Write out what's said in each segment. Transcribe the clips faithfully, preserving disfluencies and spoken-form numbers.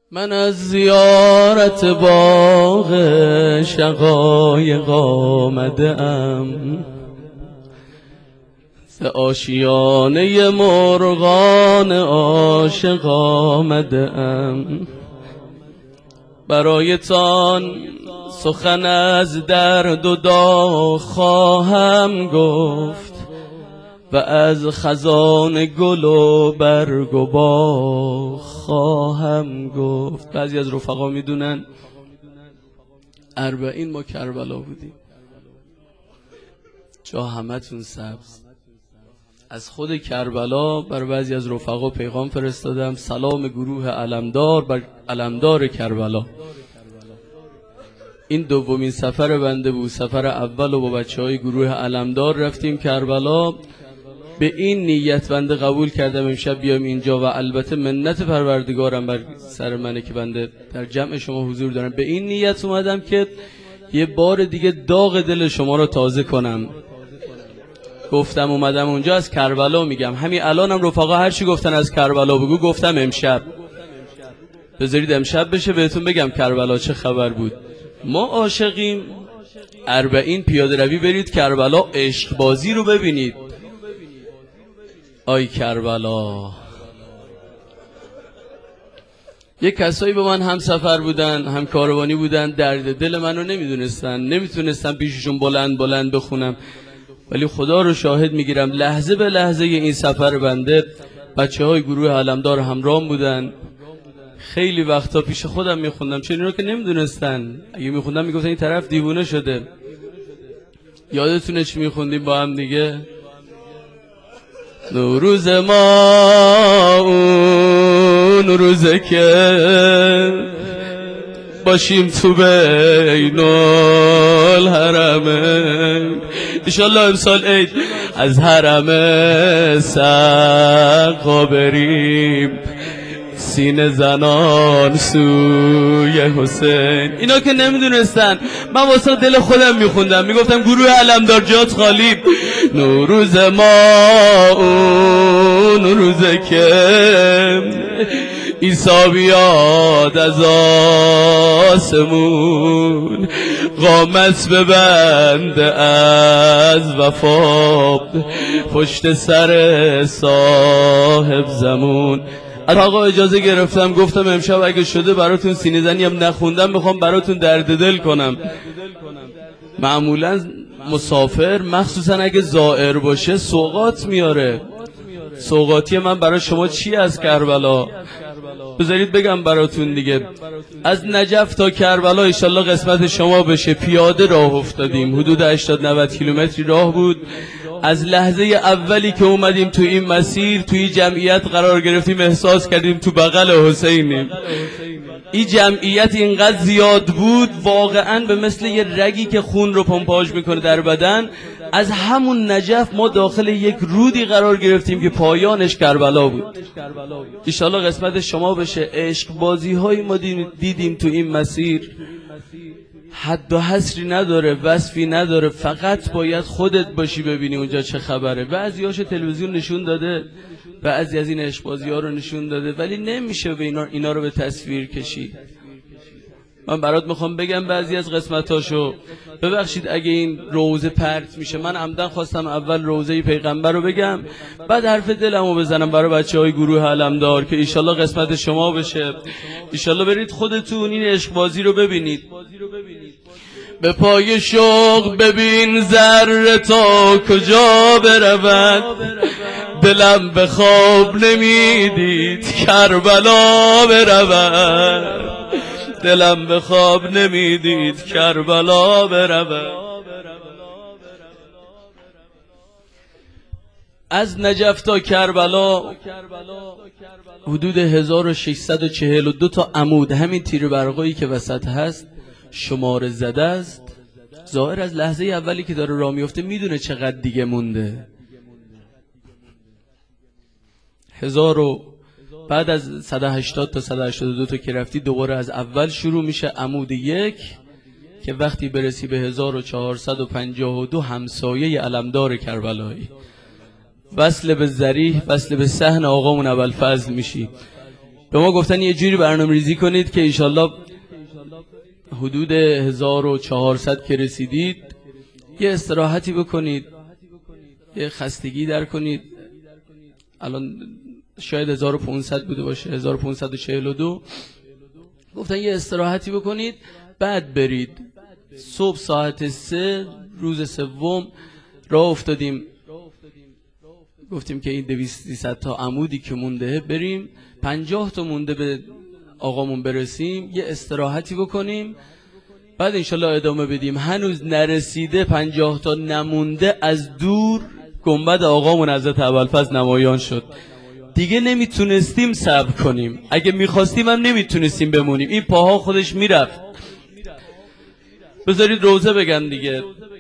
من از زیارت باغ شقایق آمده ام، ز آشیانه مرغان عاشق آمده ام. برایتان سخن از درد و داغ خواهم گفت و از خزان گل و برگ و باغ خواهم گفت. بعضی از رفقا میدونن اربعین ما کربلا بودیم، جا همتون سبز. از خود کربلا بر بعضی از رفقا پیغام فرستادم، سلام گروه علمدار بر علمدار کربلا. این دومین سفر بنده بود. سفر اول و با بچه های گروه علمدار رفتیم کربلا. به این نیت بنده قبول کردم امشب بیام اینجا و البته منت پروردگارم بر سر منه که بنده در جمع شما حضور دارم. به این نیت اومدم که یه بار دیگه داغ دل شما رو تازه کنم. گفتم اومدم اونجا از کربلا میگم. همین الانم رفقا هر چی گفتن از کربلا بگو، گفتم امشب. بذارید امشب بشه بهتون بگم کربلا چه خبر بود. ما عاشقیم. اربعین پیاده روی برید کربلا، عشق بازی رو ببینید. آی کربلا. یک کسایی با من هم سفر بودن، هم کاروانی بودن، درد دل منو نمیدونستن، نمیتونستم پیششون بلند بلند بخونم، ولی خدا رو شاهد میگیرم لحظه به لحظه این سفر بنده بچه های گروه علمدار همراهم بودن. خیلی وقتا پیش خودم میخوندم، چون اینو که نمیدونستن. اگه میخوندم میگفتن این طرف دیوونه شده. یادتونه چی میخوندیم با هم دیگه؟ نوروز ما اون روزه که باشیم تو بین الحرمین. انشالله امسال عید از حرم سقا بریم، سینه زنان سوی حسین. اینا که نمیدونستن، من واسه دل خودم میخوندم، میگفتم گروه علمدار جات خالی. نوروز ما اون روزه که عیسی بیاد از آسمون، قامت ببنده از وفا پشت سر صاحب زمون. از آقا اجازه گرفتم، گفتم امشب اگه شده براتون سینه زنی هم نخوندم میخوام براتون درد دل کنم. معمولا مسافر مخصوصا اگه زائر باشه سوغات میاره. سوغاتی من برای شما چی از کربلا؟ بذارید بگم براتون دیگه. از نجف تا کربلا انشالله قسمت شما بشه. پیاده راه افتادیم، حدود هشتاد نود کیلومتری راه بود. از لحظه اولی که اومدیم تو این مسیر، توی جمعیت قرار گرفتیم، احساس کردیم تو بغل حسینیم. این جمعیت اینقدر زیاد بود واقعا به مثل یه رگی که خون رو پمپاژ میکنه در بدن. از همون نجف ما داخل یک رودی قرار گرفتیم که پایانش کربلا بود. انشالله قسمت شما بشه. عشق بازی های ما دیدیم تو این مسیر، حد و حصری نداره، وصفی نداره، فقط باید خودت باشی ببینی اونجا چه خبره. بعضیاشو تلویزیون نشون داده، بعضی از این عشق بازی ها رو نشون داده، ولی نمیشه به اینا, اینا رو به تصویر کشید. من برات میخوام بگم بعضی از قسمتاشو. ببخشید اگه این روزه پرت میشه، من عمدن خواستم اول روزه پیغمبر رو بگم، بعد حرف دلمو بزنم برای بچه های گروه علمدار که ایشالله قسمت شما بشه. ایشالله برید خودتون این عشق بازی رو ببینید. به پای شوق ببین ذره تا کجا برود، دلم به خواب نمیدید کربلا برود، دلم به خواب نمیدید کربلا برود. از نجف تا کربلا حدود هزار و ششصد و چهل و دو تا عمود، همین تیر برقایی که وسط هست شماره زده است. ظاهر از لحظه اولی که داره راه میفته میدونه چقدر دیگه مونده. هزار و بعد از صد و هشتاد تا صد و هشتاد و دو تا که رفتی دوباره از اول شروع میشه. عمود یک که وقتی برسی به هزار و چهارصد و پنجاه و دو همسایه علمدار کربلایی، وصل به ذریح، وصل به صحن آقامون ابوالفضل میشی. به ما گفتن یه جوری برنامه ریزی کنید که انشالله حدود هزار و چهارصد که رسیدید یه استراحتی بکنید، یه خستگی در کنید. الان شاید هزار و پانصد بوده باشه، هزار و پانصد و چهل و دو. گفتن یه استراحتی بکنید بعد برید. صبح ساعت سه روز سوم راه افتادیم، گفتیم که این دویست سیصد تا عمودی که مونده بریم، پنجاه تا مونده به آقامون برسیم، یه استراحتی بکنیم بعد انشالله ادامه بدیم. هنوز نرسیده، پنجاه تا نمونده، از دور گنبد آقامون حضرت ابوالفضل نمایان شد. دیگه نمیتونستیم صبر کنیم، اگه میخواستیم هم نمیتونستیم بمونیم، این پاها خودش میرفت. بذارید روزه بگم دیگه.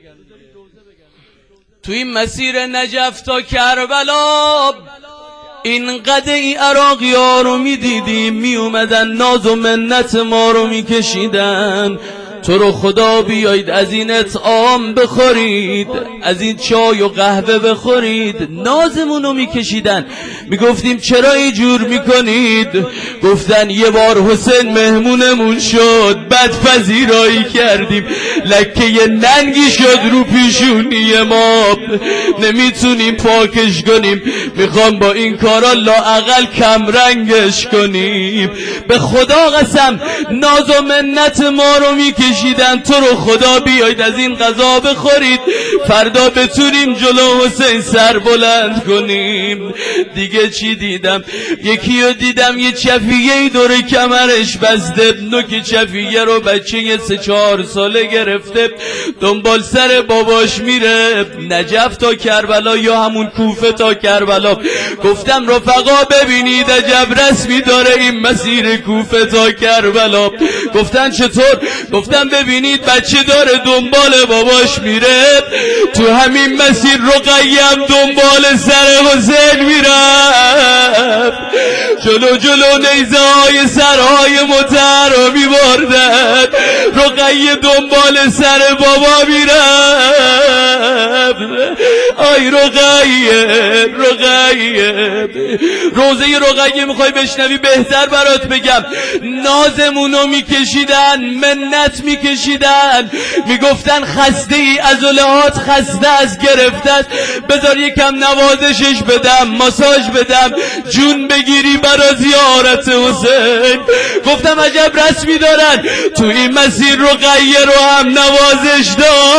تو این مسیر نجف تا کربلا این قدعی عراقی ها رو میدیدیم، می اومدن ناز و منت ما رو میکشیدن. تو رو خدا بیایید از این اطعام بخورید، از این چای و قهوه بخورید. نازمون رو میکشیدن. میگفتیم چرا اینجور میکنید؟ گفتن یه بار حسین مهمونمون شد، بعد پذیرایی کردیم، لکه یه ننگی شد رو پیشونی ما، نمیتونیم پاکش کنیم، میخوام با این کارا لااقل کم رنگش کنیم. به خدا قسم ناز و منت ما رو میکشیدن. تو رو خدا بیایید از این غذا بخورید، فردا بتونیم جلو حسین سر بلند کنیم. دیگه چی دیدم؟ یکی رو دیدم یه چفیه دور کمرش بسته، نوک چفیه رو بچه یه سه چهار ساله گرفته، دنبال سر باباش میره، نجف تا کربلا یا همون کوفه تا کربلا. گفتم رفقا ببینید عجب رسمی داره این مسیر کوفه تا کربلا. گفتن چطور؟ گفتم ببینید بچه داره دنبال باباش میره، تو همین مسیر رقیه هم دنبال سر حسین میرفت، جلو جلو نیزه های سرهای مطهر رو میبردن، رقیه دنبال سر بابا میرفت. آی رقیه رقیه روزه رقیه میخوای بشنوی؟ بهتر برات بگم. نازمونو میکشیدن، منت میکشیدن، میگفتن خسته ای، عضلات خسته از گرفتت، بذار یکم نوازشش بدم، ماساژ بدم، جون بگیری برا زیارت حسین. گفتم عجب رسمی دارن، تو این مسیر رقیه رو هم نوازش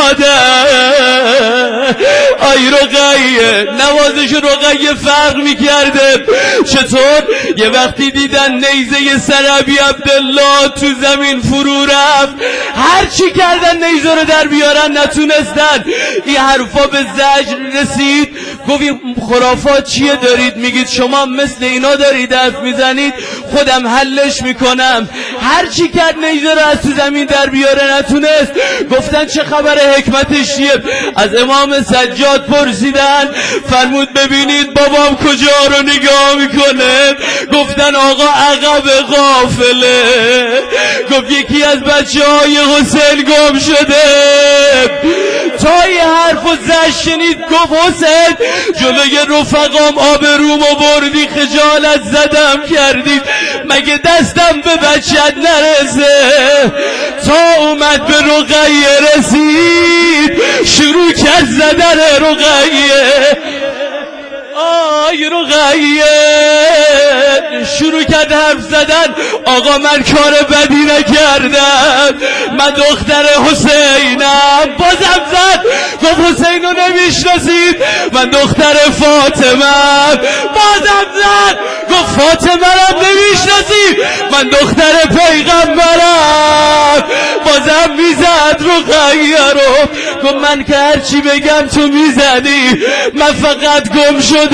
دادن. آی رقیه نوازش رقیه فرق میکرده. چطور؟ یه وقتی دیدن نیزه سرابی عبدالله تو زمین فرو رفت، هر چی کردن نیزه رو در بیارن نتونستن. این حرفا به زجر رسید. گفت خرافات چیه دارید میگید؟ شما مثل اینا دارید حرف میزنید، خودم حلش میکنم. هر چی کرد نیزه رو از تو زمین در بیاره نتونست. گفتن چه خبر، حکمتش چیه؟ از امام سجاد پرسیدن، فرمود ببینید بابام کجا رو نگاه میکنه؟ گفتن آقا عقب قافله. گفت یکی از بچه های حسین گم شده. تا این حرف و زشت شنید گفت حسین جلوی رفقام آبرومو بردی، خجالت زدم کردید، مگه دستم به بچت نرسه؟ تا اومد به رقیه رسید، شروع کرد زدن رقیه. آی رقیه شروع کرد حرف زدن. آقا من کار بدی نکردم، من دختر حسینم. بازم زد. گفت حسین رو نمیشناسید؟ من دختر فاطمه. بازم زد. گفت فاطمه رو نمیشناسید؟ من دختر پیغمبرم. بازم میزد رقیه رو. گفت من که هرچی بگم تو میزدی، من فقط گم شدم.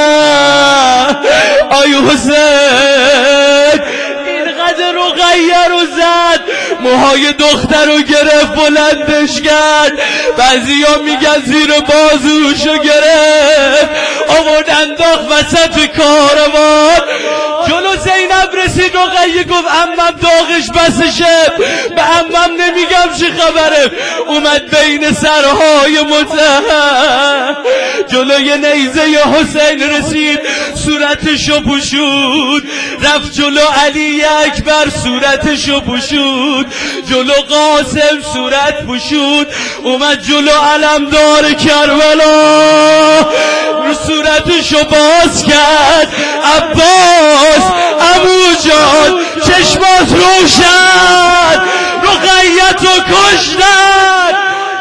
آی حسین اینقدر رقیه رو زد، موهای دختر رو گرفت بلندش کرد، بعضی ها میگن زیر بازوشو گرفت، آورد انداخت وسط کاروان. جلو زینب رسید رقیه گفت عمم داغش بسشه، به عمم نمیگم چی خبره. اومد بین سرهای متهم جلوی نیزه حسین رسید، صورتشو پوشود، رفت جلو علی اکبر صورتشو پوشود، جلو قاسم صورت پوشود، اومد جلو علمدار کربلا رو صورتشو باز کرد. عباس عمو جان چشمات روشن، رقیه‌تو کشتن.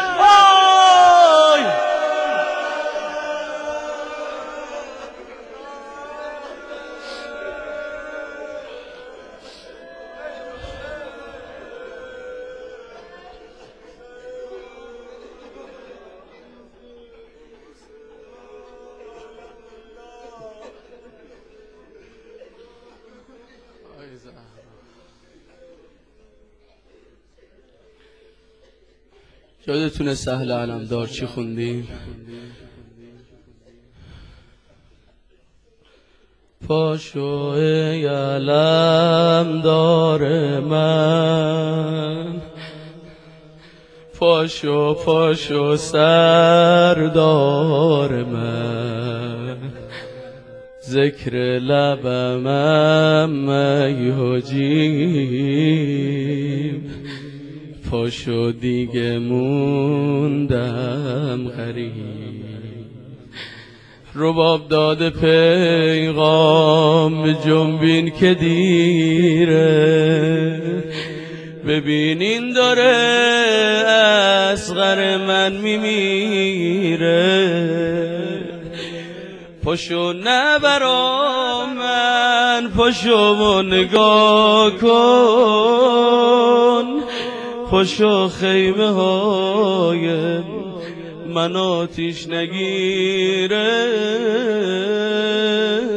یادتونه سهل علمدار چی خوندیم؟ پاشو ای علمدار من، پاشو پاشو سردار من، ذکر لبم ای حجیم، پاشو دیگه موندم غریب. رباب داده پیغام جنبین که دیره، ببینین داره اصغر من میمیره. پاشو نه برا من، پاشو و نگاه کن، پاشو خیمه های من آتیش نگیره.